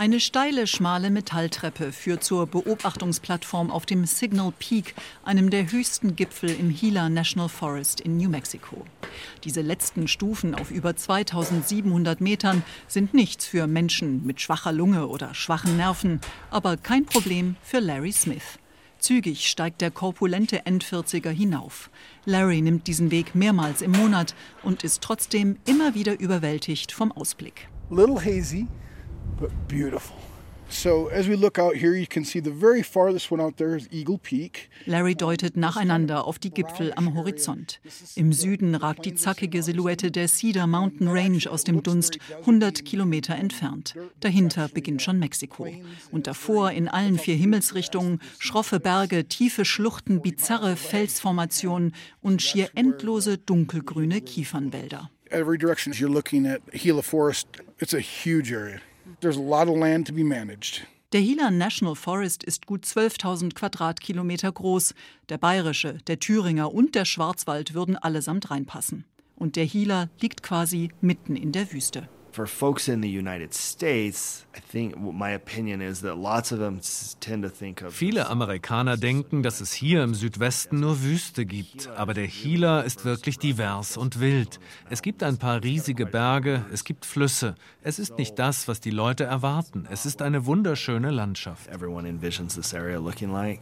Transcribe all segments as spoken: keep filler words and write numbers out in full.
Eine steile, schmale Metalltreppe führt zur Beobachtungsplattform auf dem Signal Peak, einem der höchsten Gipfel im Gila National Forest in New Mexico. Diese letzten Stufen auf über zweitausendsiebenhundert Metern sind nichts für Menschen mit schwacher Lunge oder schwachen Nerven, aber kein Problem für Larry Smith. Zügig steigt der korpulente Endvierziger hinauf. Larry nimmt diesen Weg mehrmals im Monat und ist trotzdem immer wieder überwältigt vom Ausblick. Little hazy, but beautiful. So as we look out here, you can see the very farthest one out there is Eagle Peak. Larry deutet nacheinander auf die Gipfel am Horizont. Im Süden ragt die zackige Silhouette der Cedar Mountain Range aus dem Dunst, hundert Kilometer entfernt. Dahinter beginnt schon Mexiko. Und davor in allen vier Himmelsrichtungen schroffe Berge, tiefe Schluchten, bizarre Felsformationen und schier endlose dunkelgrüne Kiefernwälder. Every direction you're looking at Gila Forest, it's a huge area. There's a lot of land to be managed. Der Gila National Forest ist gut zwölftausend Quadratkilometer groß. Der Bayerische, der Thüringer und der Schwarzwald würden allesamt reinpassen. Und der Gila liegt quasi mitten in der Wüste. For folks in the United States, I think my opinion is that lots of them tend to think of. Viele Amerikaner denken, dass es hier im Südwesten nur Wüste gibt, aber der Gila ist wirklich divers und wild. Es gibt ein paar riesige Berge, es gibt Flüsse. Es ist nicht das, was die Leute erwarten. Es ist eine wunderschöne Landschaft. Everyone envisions this area looking like,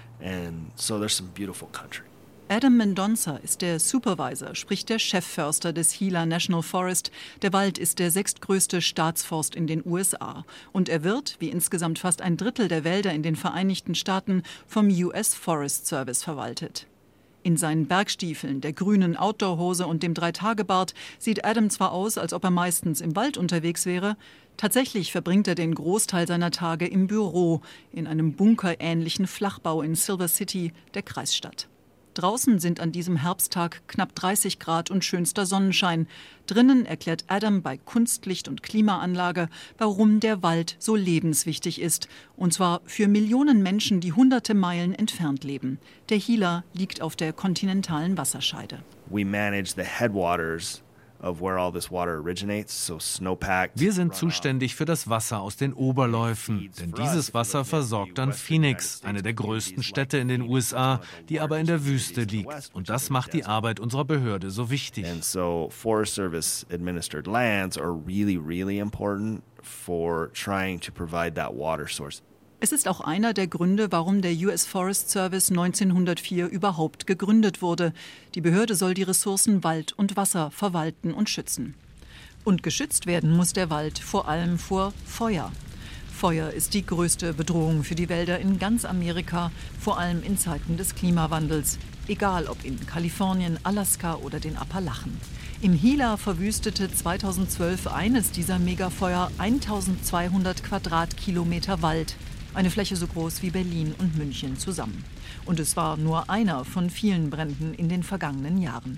and so there's some beautiful country. Adam Mendonca ist der Supervisor, sprich der Chefförster des Gila National Forest. Der Wald ist der sechstgrößte Staatsforst in den U S A. Und er wird, wie insgesamt fast ein Drittel der Wälder in den Vereinigten Staaten, vom U S Forest Service verwaltet. In seinen Bergstiefeln, der grünen Outdoor-Hose und dem Dreitagebart sieht Adam zwar aus, als ob er meistens im Wald unterwegs wäre. Tatsächlich verbringt er den Großteil seiner Tage im Büro, in einem bunkerähnlichen Flachbau in Silver City, der Kreisstadt. Draußen sind an diesem Herbsttag knapp dreißig Grad und schönster Sonnenschein. Drinnen erklärt Adam bei Kunstlicht und Klimaanlage, warum der Wald so lebenswichtig ist. Und zwar für Millionen Menschen, die hunderte Meilen entfernt leben. Der Gila liegt auf der kontinentalen Wasserscheide. We manage the headwaters of where all this water originates, so snowpacked. Wir sind zuständig für das Wasser aus den Oberläufen, denn dieses Wasser versorgt dann Phoenix, eine der größten Städte in den U S A, die aber in der Wüste liegt. Und das macht die Arbeit unserer Behörde so wichtig. And so Forest Service administered lands are really, really important for trying to provide that water source. Es ist auch einer der Gründe, warum der U S Forest Service neunzehnhundertvier überhaupt gegründet wurde. Die Behörde soll die Ressourcen Wald und Wasser verwalten und schützen. Und geschützt werden muss der Wald vor allem vor Feuer. Feuer ist die größte Bedrohung für die Wälder in ganz Amerika, vor allem in Zeiten des Klimawandels. Egal ob in Kalifornien, Alaska oder den Appalachen. Im Gila verwüstete zweitausendzwölf eines dieser Megafeuer eintausendzweihundert Quadratkilometer Wald. Eine Fläche so groß wie Berlin und München zusammen. Und es war nur einer von vielen Bränden in den vergangenen Jahren.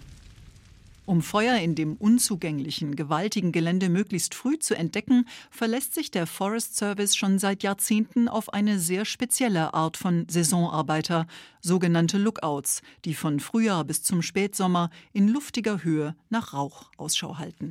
Um Feuer in dem unzugänglichen, gewaltigen Gelände möglichst früh zu entdecken, verlässt sich der Forest Service schon seit Jahrzehnten auf eine sehr spezielle Art von Saisonarbeiter, sogenannte Lookouts, die von Frühjahr bis zum Spätsommer in luftiger Höhe nach Rauch Ausschau halten.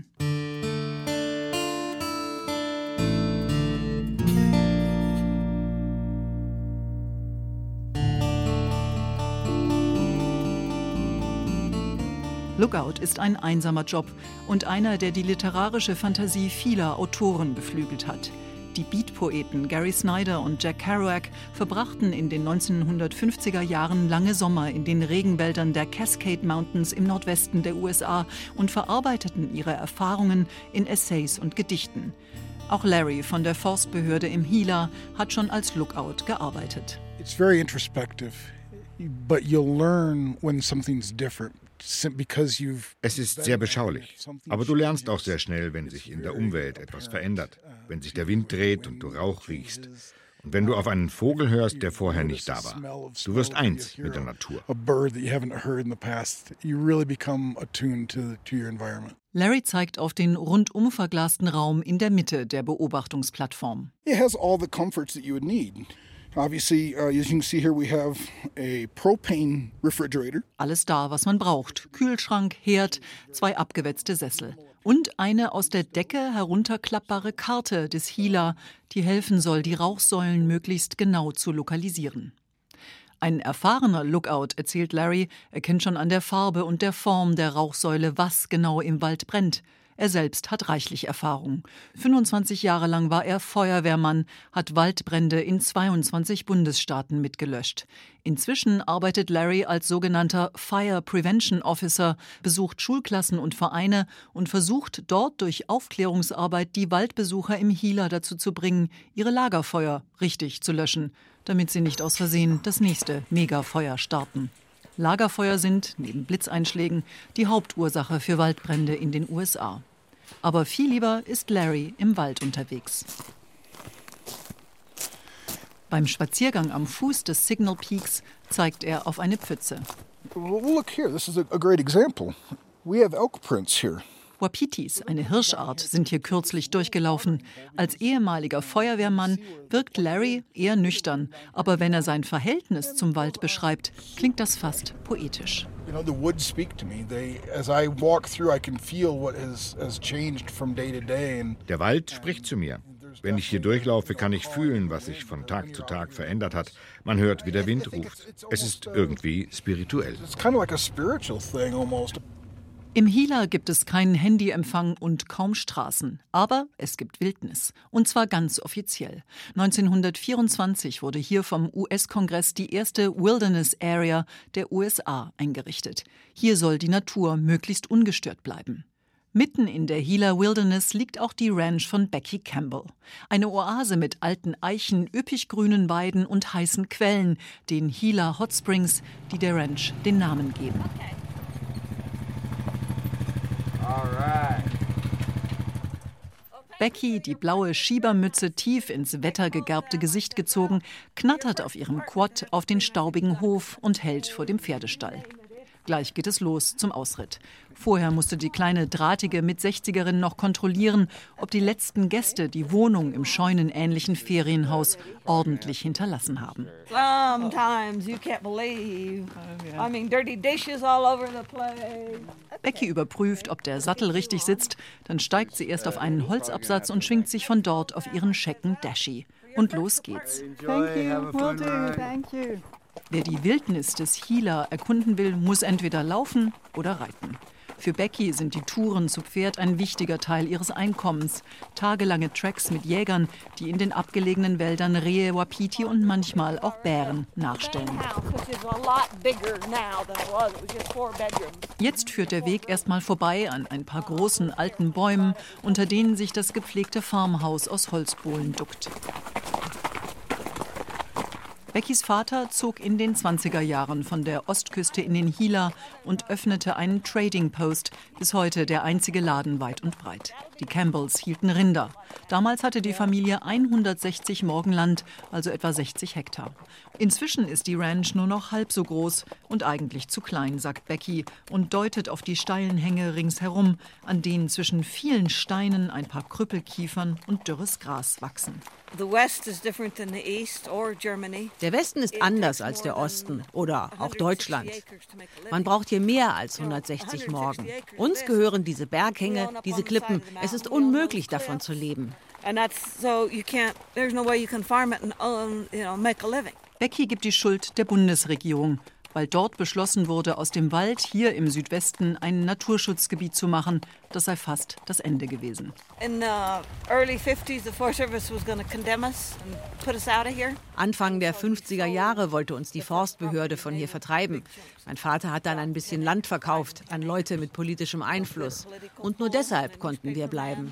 Lookout ist ein einsamer Job und einer, der die literarische Fantasie vieler Autoren beflügelt hat. Die Beat-Poeten Gary Snyder und Jack Kerouac verbrachten in den neunzehnhundertfünfziger Jahren lange Sommer in den Regenwäldern der Cascade Mountains im Nordwesten der U S A und verarbeiteten ihre Erfahrungen in Essays und Gedichten. Auch Larry von der Forstbehörde im Gila hat schon als Lookout gearbeitet. It's very introspective, but you'll learn when something's different. Es ist sehr beschaulich, aber du lernst auch sehr schnell, wenn sich in der Umwelt etwas verändert, wenn sich der Wind dreht und du Rauch riechst und wenn du auf einen Vogel hörst, der vorher nicht da war. Du wirst eins mit der Natur. Larry zeigt auf den rundum verglasten Raum in der Mitte der Beobachtungsplattform. It has all the comforts that you would need. Obviously, uh, as you can see here, we have a propane refrigerator. Alles da, was man braucht. Kühlschrank, Herd, zwei abgewetzte Sessel. Und eine aus der Decke herunterklappbare Karte des Gila, die helfen soll, die Rauchsäulen möglichst genau zu lokalisieren. Ein erfahrener Lookout, erzählt Larry, erkennt schon an der Farbe und der Form der Rauchsäule, was genau im Wald brennt. Er selbst hat reichlich Erfahrung. fünfundzwanzig Jahre lang war er Feuerwehrmann, hat Waldbrände in zweiundzwanzig Bundesstaaten mitgelöscht. Inzwischen arbeitet Larry als sogenannter Fire Prevention Officer, besucht Schulklassen und Vereine und versucht dort durch Aufklärungsarbeit die Waldbesucher im Gila dazu zu bringen, ihre Lagerfeuer richtig zu löschen, damit sie nicht aus Versehen das nächste Megafeuer starten. Lagerfeuer sind, neben Blitzeinschlägen, die Hauptursache für Waldbrände in den U S A. Aber viel lieber ist Larry im Wald unterwegs. Beim Spaziergang am Fuß des Signal Peaks zeigt er auf eine Pfütze. Well, look here, this is a great example. We have elk prints here. Wapitis, eine Hirschart, sind hier kürzlich durchgelaufen. Als ehemaliger Feuerwehrmann wirkt Larry eher nüchtern. Aber wenn er sein Verhältnis zum Wald beschreibt, klingt das fast poetisch. Der Wald spricht zu mir. Wenn ich hier durchlaufe, kann ich fühlen, was sich von Tag zu Tag verändert hat. Man hört, wie der Wind ruft. Es ist irgendwie spirituell. It's kind of like a spiritual thing almost. Im Gila gibt es keinen Handyempfang und kaum Straßen. Aber es gibt Wildnis. Und zwar ganz offiziell. neunzehnhundertvierundzwanzig wurde hier vom U S-Kongress die erste Wilderness Area der U S A eingerichtet. Hier soll die Natur möglichst ungestört bleiben. Mitten in der Gila Wilderness liegt auch die Ranch von Becky Campbell. Eine Oase mit alten Eichen, üppig grünen Weiden und heißen Quellen, den Gila Hot Springs, die der Ranch den Namen geben. Becky, die blaue Schiebermütze tief ins wettergegerbte Gesicht gezogen, knattert auf ihrem Quad auf den staubigen Hof und hält vor dem Pferdestall. Gleich geht es los zum Ausritt. Vorher musste die kleine drahtige Mit-sechzigerin noch kontrollieren, ob die letzten Gäste die Wohnung im scheunenähnlichen Ferienhaus ordentlich hinterlassen haben. Sometimes you can't believe. I mean, dirty dishes all over the place. Becky überprüft, ob der Sattel richtig sitzt. Dann steigt sie erst auf einen Holzabsatz und schwingt sich von dort auf ihren schecken Dashi. Und los geht's. Thank you. Will do. Thank you. Wer die Wildnis des Gila erkunden will, muss entweder laufen oder reiten. Für Becky sind die Touren zu Pferd ein wichtiger Teil ihres Einkommens. Tagelange Treks mit Jägern, die in den abgelegenen Wäldern Rehe, Wapiti und manchmal auch Bären nachstellen. Jetzt führt der Weg erstmal vorbei an ein paar großen alten Bäumen, unter denen sich das gepflegte Farmhaus aus Holzbohlen duckt. Beckys Vater zog in den zwanziger Jahren von der Ostküste in den Gila und öffnete einen Trading Post, bis heute der einzige Laden weit und breit. Die Campbells hielten Rinder. Damals hatte die Familie hundertsechzig Morgenland, also etwa sechzig Hektar. Inzwischen ist die Ranch nur noch halb so groß und eigentlich zu klein, sagt Becky und deutet auf die steilen Hänge ringsherum, an denen zwischen vielen Steinen ein paar Krüppelkiefern und dürres Gras wachsen. Der Westen ist anders als der Osten oder auch Deutschland. Man braucht hier mehr als hundertsechzig Morgen. Uns gehören diese Berghänge, diese Klippen. Es ist unmöglich, davon zu leben. Becky gibt die Schuld der Bundesregierung, weil dort beschlossen wurde, aus dem Wald hier im Südwesten ein Naturschutzgebiet zu machen. Das sei fast das Ende gewesen. Anfang der fünfziger Jahre wollte uns die Forstbehörde von hier vertreiben. Mein Vater hat dann ein bisschen Land verkauft an Leute mit politischem Einfluss. Und nur deshalb konnten wir bleiben.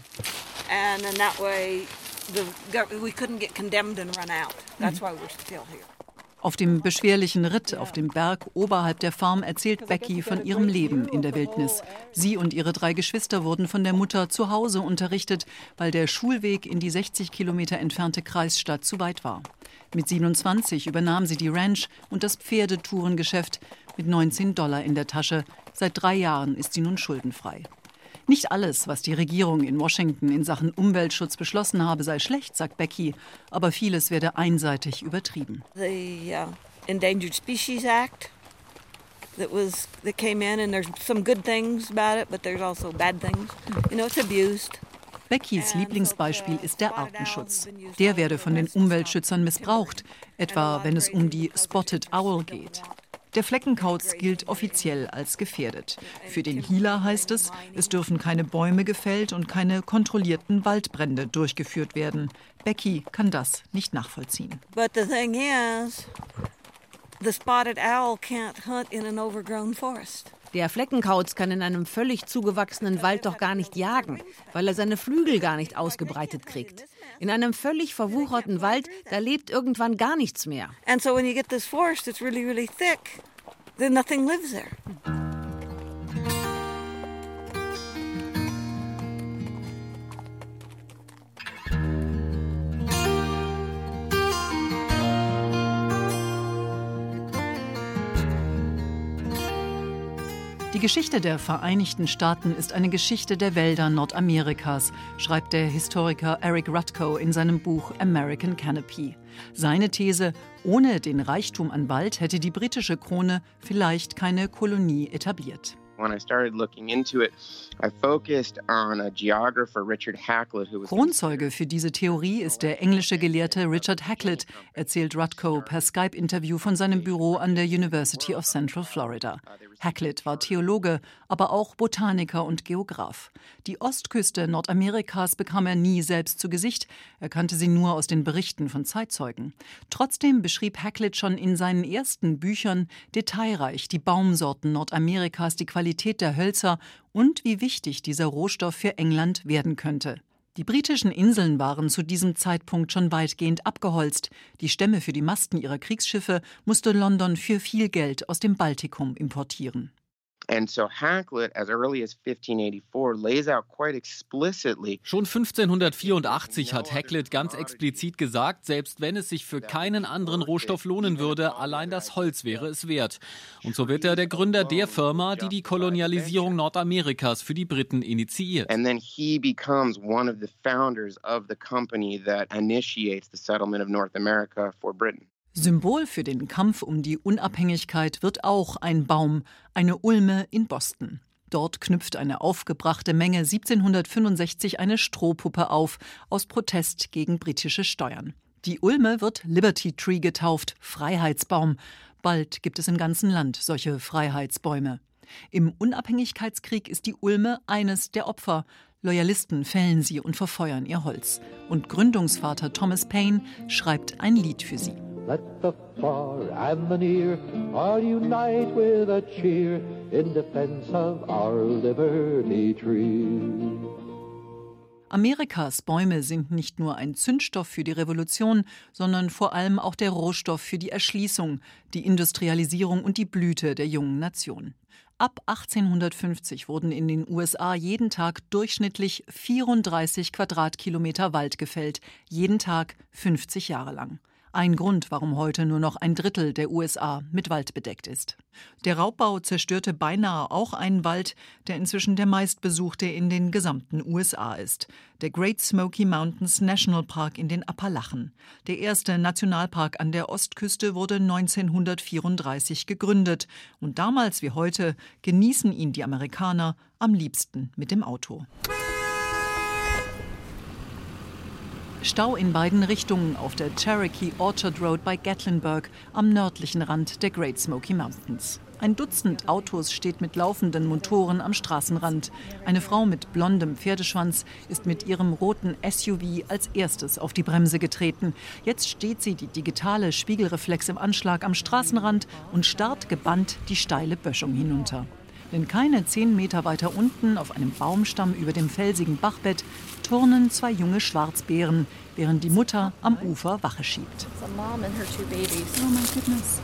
Auf dem beschwerlichen Ritt auf dem Berg oberhalb der Farm erzählt Becky von ihrem Leben in der Wildnis. Sie und ihre drei Geschwister wurden von der Mutter zu Hause unterrichtet, weil der Schulweg in die sechzig Kilometer entfernte Kreisstadt zu weit war. Mit siebenundzwanzig übernahm sie die Ranch und das Pferdetourengeschäft mit neunzehn Dollar in der Tasche. Seit drei Jahren ist sie nun schuldenfrei. Nicht alles, was die Regierung in Washington in Sachen Umweltschutz beschlossen habe, sei schlecht, sagt Becky, aber vieles werde einseitig übertrieben. The uh, Endangered Species Act that was that came in, and there's some good things about it, but there's also bad things. You know, it's abused. Beckys Lieblingsbeispiel ist der Artenschutz. Der werde von den Umweltschützern missbraucht, etwa wenn es um die Spotted Owl geht. Der Fleckenkauz gilt offiziell als gefährdet. Für den Gila heißt es, es dürfen keine Bäume gefällt und keine kontrollierten Waldbrände durchgeführt werden. Becky kann das nicht nachvollziehen. But the thing is, the spotted owl can't hunt in an overgrown forest. Der Fleckenkauz kann in einem völlig zugewachsenen Wald doch gar nicht jagen, weil er seine Flügel gar nicht ausgebreitet kriegt. In einem völlig verwucherten Wald, da lebt irgendwann gar nichts mehr. And so when you get this forest that's really, really thick, then nothing lives there. Die Geschichte der Vereinigten Staaten ist eine Geschichte der Wälder Nordamerikas, schreibt der Historiker Eric Rutko in seinem Buch American Canopy. Seine These: Ohne den Reichtum an Wald hätte die britische Krone vielleicht keine Kolonie etabliert. Kronzeuge für diese Theorie ist der englische Gelehrte Richard Hakluyt, erzählt Rutko per Skype-Interview von seinem Büro an der University of Central Florida. Hakluyt war Theologe, aber auch Botaniker und Geograf. Die Ostküste Nordamerikas bekam er nie selbst zu Gesicht, er kannte sie nur aus den Berichten von Zeitzeugen. Trotzdem beschrieb Hakluyt schon in seinen ersten Büchern detailreich die Baumsorten Nordamerikas, die Qualität der Hölzer und wie wichtig dieser Rohstoff für England werden könnte. Die britischen Inseln waren zu diesem Zeitpunkt schon weitgehend abgeholzt. Die Stämme für die Masten ihrer Kriegsschiffe musste London für viel Geld aus dem Baltikum importieren. And so Hakluyt, as early as fifteen eighty-four, lays out quite explicitly. Schon fünfzehnhundertvierundachtzig hat Hakluyt ganz explizit gesagt, selbst wenn es sich für keinen anderen Rohstoff lohnen würde, allein das Holz wäre es wert. Und so wird er der Gründer der Firma, die die Kolonialisierung Nordamerikas für die Briten initiiert. And then he becomes one of the founders of the company that initiates the settlement of North America for Britain. Symbol für den Kampf um die Unabhängigkeit wird auch ein Baum, eine Ulme in Boston. Dort knüpft eine aufgebrachte Menge siebzehnhundertfünfundsechzig eine Strohpuppe auf, aus Protest gegen britische Steuern. Die Ulme wird Liberty Tree getauft, Freiheitsbaum. Bald gibt es im ganzen Land solche Freiheitsbäume. Im Unabhängigkeitskrieg ist die Ulme eines der Opfer. Loyalisten fällen sie und verfeuern ihr Holz. Und Gründungsvater Thomas Paine schreibt ein Lied für sie. Let the far and the near all unite with a cheer in defense of our Liberty Tree. Amerikas Bäume sind nicht nur ein Zündstoff für die Revolution, sondern vor allem auch der Rohstoff für die Erschließung, die Industrialisierung und die Blüte der jungen Nation. Ab achtzehnhundertfünfzig wurden in den U S A jeden Tag durchschnittlich vierunddreißig Quadratkilometer Wald gefällt, jeden Tag fünfzig Jahre lang. Ein Grund, warum heute nur noch ein Drittel der U S A mit Wald bedeckt ist. Der Raubbau zerstörte beinahe auch einen Wald, der inzwischen der meistbesuchte in den gesamten U S A ist. Der Great Smoky Mountains National Park in den Appalachen. Der erste Nationalpark an der Ostküste wurde neunzehnhundertvierunddreißig gegründet. Und damals wie heute genießen ihn die Amerikaner am liebsten mit dem Auto. Stau in beiden Richtungen auf der Cherokee Orchard Road bei Gatlinburg am nördlichen Rand der Great Smoky Mountains. Ein Dutzend Autos steht mit laufenden Motoren am Straßenrand. Eine Frau mit blondem Pferdeschwanz ist mit ihrem roten S U V als erstes auf die Bremse getreten. Jetzt steht sie, die digitale Spiegelreflex im Anschlag, am Straßenrand und starrt gebannt die steile Böschung hinunter. Denn keine zehn Meter weiter unten, auf einem Baumstamm über dem felsigen Bachbett, turnen zwei junge Schwarzbären, während die Mutter am Ufer Wache schiebt. Oh my goodness.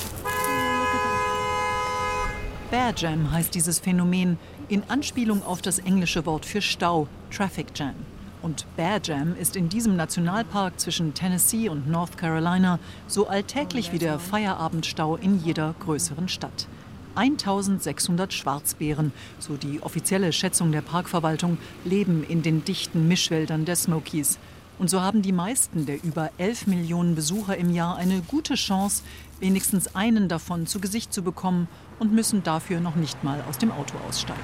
Bear Jam heißt dieses Phänomen, in Anspielung auf das englische Wort für Stau, Traffic Jam. Und Bear Jam ist in diesem Nationalpark zwischen Tennessee und North Carolina so alltäglich wie der Feierabendstau in jeder größeren Stadt. eintausendsechshundert Schwarzbären, so die offizielle Schätzung der Parkverwaltung, leben in den dichten Mischwäldern der Smokies. Und so haben die meisten der über elf Millionen Besucher im Jahr eine gute Chance, wenigstens einen davon zu Gesicht zu bekommen und müssen dafür noch nicht mal aus dem Auto aussteigen.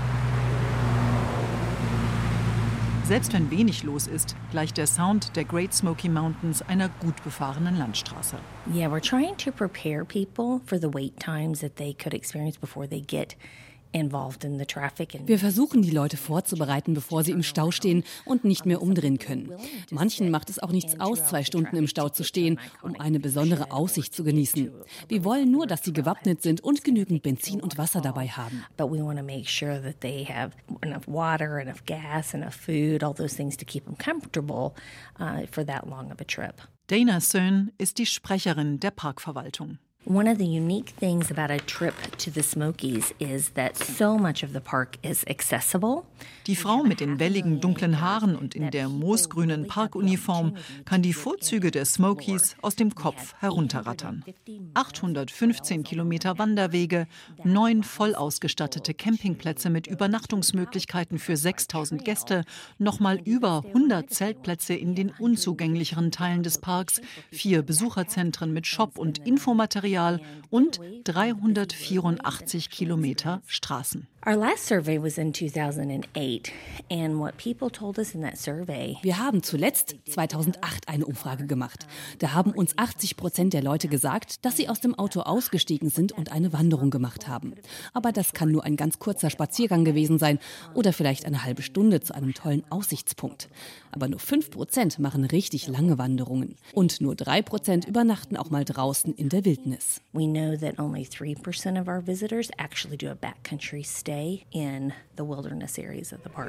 Selbst wenn wenig los ist, gleicht der Sound der Great Smoky Mountains einer gut befahrenen Landstraße. Yeah, we're trying to prepare people for the wait times that they could experience before they get involved in the traffic. Wir versuchen, die Leute vorzubereiten, bevor sie im Stau stehen und nicht mehr umdrehen können. Manchen macht es auch nichts aus, zwei Stunden im Stau zu stehen, um eine besondere Aussicht zu genießen. Wir wollen nur, dass sie gewappnet sind und genügend Benzin und Wasser dabei haben. But we want to make sure that they have enough water, enough gas, enough food, all those things to keep them comfortable uh, for that long of a trip. Dana Sohn ist die Sprecherin der Parkverwaltung. One of the unique things about a trip to the Smokies is that so much of the park is accessible. Die Frau mit den welligen dunklen Haaren und in der moosgrünen Parkuniform kann die Vorzüge der Smokies aus dem Kopf herunterrattern. achthundertfünfzehn Kilometer Wanderwege, neun voll ausgestattete Campingplätze mit Übernachtungsmöglichkeiten für sechstausend Gäste, nochmal über hundert Zeltplätze in den unzugänglicheren Teilen des Parks, vier Besucherzentren mit Shop und Infomaterial und dreihundertvierundachtzig Kilometer Straßen. Our last survey was in two thousand eight, and what people told us in that survey. Wir haben zuletzt zweitausendacht eine Umfrage gemacht. Da haben uns achtzig Prozent der Leute gesagt, dass sie aus dem Auto ausgestiegen sind und eine Wanderung gemacht haben. Aber das kann nur ein ganz kurzer Spaziergang gewesen sein oder vielleicht eine halbe Stunde zu einem tollen Aussichtspunkt. Aber nur fünf Prozent machen richtig lange Wanderungen und nur drei Prozent übernachten auch mal draußen in der Wildnis. We know that only three percent of our visitors actually do a backcountry stay in the wilderness areas of the park.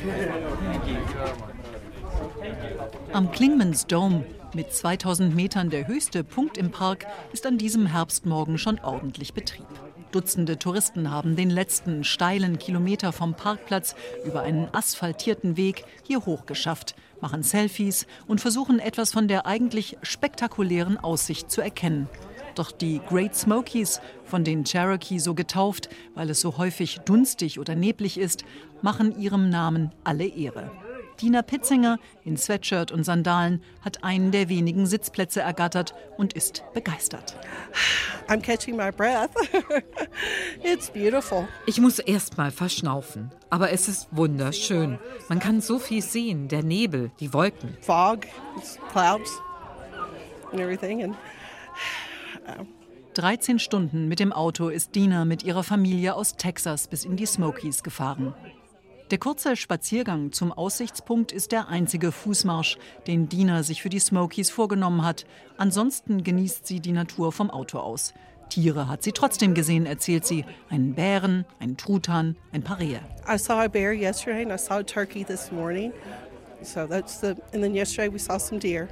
Am Clingmans Dome, mit zweitausend Metern der höchste Punkt im Park, ist an diesem Herbstmorgen schon ordentlich Betrieb. Dutzende Touristen haben den letzten steilen Kilometer vom Parkplatz über einen asphaltierten Weg hier hochgeschafft, machen Selfies und versuchen etwas von der eigentlich spektakulären Aussicht zu erkennen. Doch die Great Smokies, von den Cherokee so getauft, weil es so häufig dunstig oder neblig ist, machen ihrem Namen alle Ehre. Dina Pitzinger in Sweatshirt und Sandalen hat einen der wenigen Sitzplätze ergattert und ist begeistert. I'm catching my breath. It's beautiful. Ich muss erst mal verschnaufen, aber es ist wunderschön. Man kann so viel sehen, der Nebel, die Wolken. Fog, clouds and everything and dreizehn Stunden mit dem Auto ist Dina mit ihrer Familie aus Texas bis in die Smokies gefahren. Der kurze Spaziergang zum Aussichtspunkt ist der einzige Fußmarsch, den Dina sich für die Smokies vorgenommen hat. Ansonsten genießt sie die Natur vom Auto aus. Tiere hat sie trotzdem gesehen, erzählt sie. Einen Bären, einen Truthahn, ein paar Rehe. I saw a bear yesterday and I saw a turkey this morning. So that's the and then yesterday we saw some deer.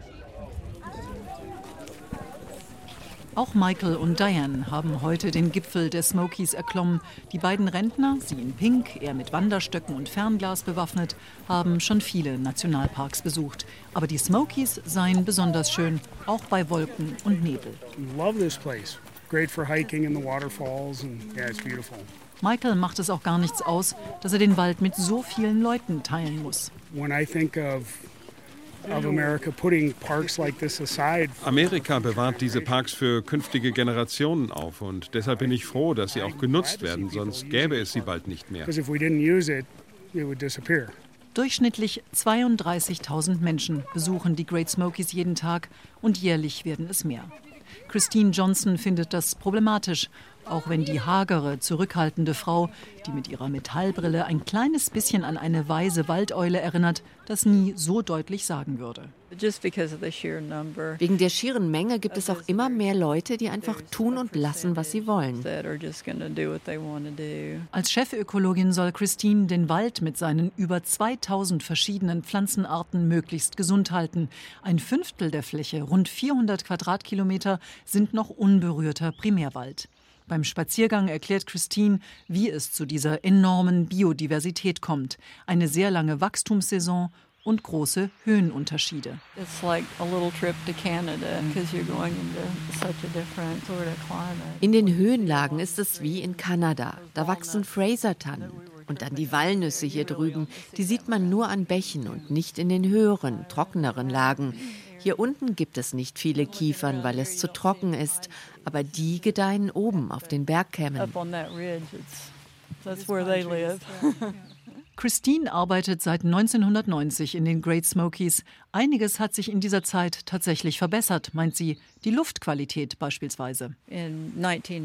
Auch Michael und Diane haben heute den Gipfel der Smokies erklommen. Die beiden Rentner, sie in Pink, er mit Wanderstöcken und Fernglas bewaffnet, haben schon viele Nationalparks besucht. Aber die Smokies seien besonders schön, auch bei Wolken und Nebel. Love this place. Great for hiking in the waterfalls and yeah, it's beautiful. Michael macht es auch gar nichts aus, dass er den Wald mit so vielen Leuten teilen muss. When I think of Of America putting parks like this aside. Amerika bewahrt diese Parks für künftige Generationen auf und deshalb bin ich froh, dass sie auch genutzt werden, sonst gäbe es sie bald nicht mehr. Because if we didn't use it, it would disappear. Durchschnittlich zweiunddreißigtausend Menschen besuchen die Great Smokies jeden Tag und jährlich werden es mehr. Christine Johnson findet das problematisch, auch wenn die hagere, zurückhaltende Frau, die mit ihrer Metallbrille ein kleines bisschen an eine weise Waldeule erinnert, das nie so deutlich sagen würde. Wegen der schieren Menge gibt es auch immer mehr Leute, die einfach tun und lassen, was sie wollen. Als Chefökologin soll Christine den Wald mit seinen über zweitausend verschiedenen Pflanzenarten möglichst gesund halten. Ein Fünftel der Fläche, rund vierhundert Quadratkilometer, sind noch unberührter Primärwald. Beim Spaziergang erklärt Christine, wie es zu dieser enormen Biodiversität kommt. Eine sehr lange Wachstumssaison und große Höhenunterschiede. It's like a little trip to Canada because you're going into such a different sort of climate. In den Höhenlagen ist es wie in Kanada. Da wachsen Fraser-Tannen. Und dann die Walnüsse hier drüben, die sieht man nur an Bächen und nicht in den höheren, trockeneren Lagen. Hier unten gibt es nicht viele Kiefern, weil es zu trocken ist, aber die gedeihen oben auf den Bergkämmen. Up on that ridge, it's, that's where they live. Christine arbeitet seit neunzehnhundertneunzig in den Great Smokies. Einiges hat sich in dieser Zeit tatsächlich verbessert, meint sie. Die Luftqualität beispielsweise. In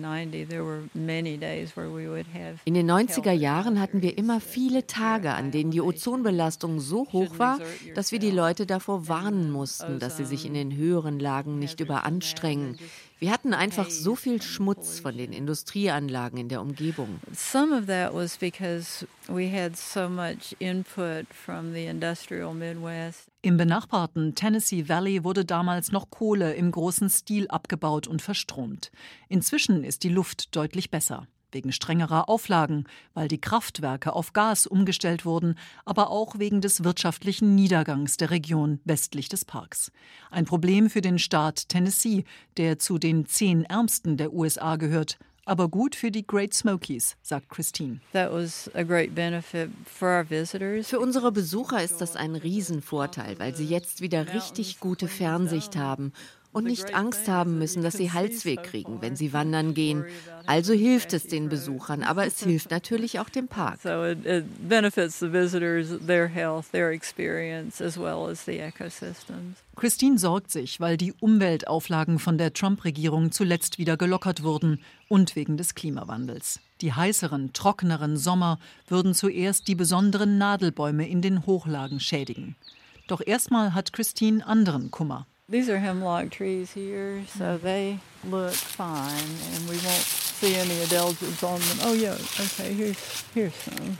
In den neunziger Jahren hatten wir immer viele Tage, an denen die Ozonbelastung so hoch war, dass wir die Leute davor warnen mussten, dass sie sich in den höheren Lagen nicht überanstrengen. Wir hatten einfach so viel Schmutz von den Industrieanlagen in der Umgebung. Some of that was because we had so much input from the industrial Midwest. Im benachbarten Tennessee Valley wurde damals noch Kohle im großen Stil abgebaut und verstromt. Inzwischen ist die Luft deutlich besser. Wegen strengerer Auflagen, weil die Kraftwerke auf Gas umgestellt wurden, aber auch wegen des wirtschaftlichen Niedergangs der Region westlich des Parks. Ein Problem für den Staat Tennessee, der zu den zehn ärmsten der U S A gehört. Aber gut für die Great Smokies, sagt Christine. That was a great benefit for our visitors. Für unsere Besucher ist das ein Riesenvorteil, weil sie jetzt wieder richtig gute Fernsicht haben und nicht Angst haben müssen, dass sie Halsweh kriegen, wenn sie wandern gehen. Also hilft es den Besuchern, aber es hilft natürlich auch dem Park. So it, it benefits the visitors, their health, their experience, as well as the ecosystems. Christine sorgt sich, weil die Umweltauflagen von der Trump-Regierung zuletzt wieder gelockert wurden und wegen des Klimawandels. Die heißeren, trockeneren Sommer würden zuerst die besonderen Nadelbäume in den Hochlagen schädigen. Doch erstmal hat Christine anderen Kummer. These are hemlock trees here, so they look fine, and we won't see any adelgids on them. Oh yeah, okay, here's here's some.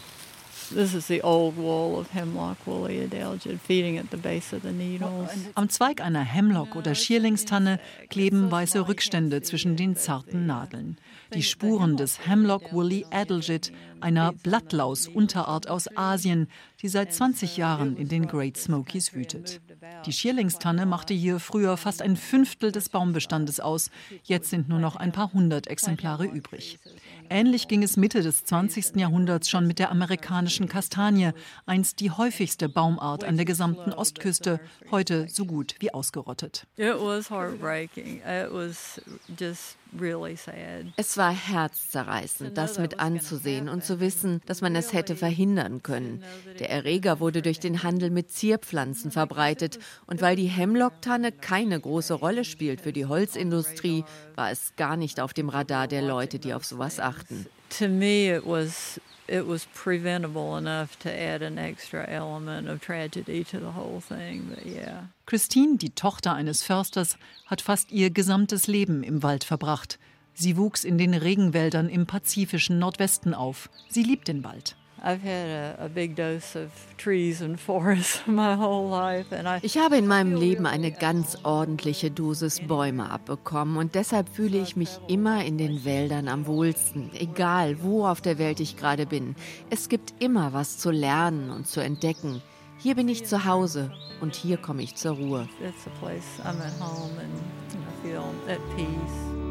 This is the old wool of hemlock woolly adelgid feeding at the base of the needles. Am Zweig einer Hemlock- oder Schierlingstanne kleben weiße Rückstände zwischen den zarten Nadeln. Die Spuren des Hemlock woolly adelgid, einer Blattlaus-Unterart aus Asien, die seit zwanzig Jahren in den Great Smokies wütet. Die Schierlingstanne machte hier früher fast ein Fünftel des Baumbestandes aus. Jetzt sind nur noch ein paar hundert Exemplare übrig. Ähnlich ging es Mitte des zwanzigsten Jahrhunderts schon mit der amerikanischen Kastanie, einst die häufigste Baumart an der gesamten Ostküste, heute so gut wie ausgerottet. It was heartbreaking. It was just really sad. Es war herzzerreißend, das mit anzusehen und zu wissen, dass man es hätte verhindern können. Der Erreger wurde durch den Handel mit Zierpflanzen verbreitet und weil die Hemlock-Tanne keine große Rolle spielt für die Holzindustrie, war es gar nicht auf dem Radar der Leute, die auf sowas achten. To me it was it was preventable enough to add an extra element of tragedy to the whole thing, but yeah. Christine, die Tochter eines Försters, hat fast ihr gesamtes Leben im Wald verbracht. Sie wuchs in den Regenwäldern im pazifischen Nordwesten auf. Sie liebt den Wald. Ich habe in meinem Leben eine ganz ordentliche Dosis Bäume abbekommen und deshalb fühle ich mich immer in den Wäldern am wohlsten, egal wo auf der Welt ich gerade bin. Es gibt immer was zu lernen und zu entdecken. Hier bin ich zu Hause und hier komme ich zur Ruhe. It's a place I'm at home and I feel at peace.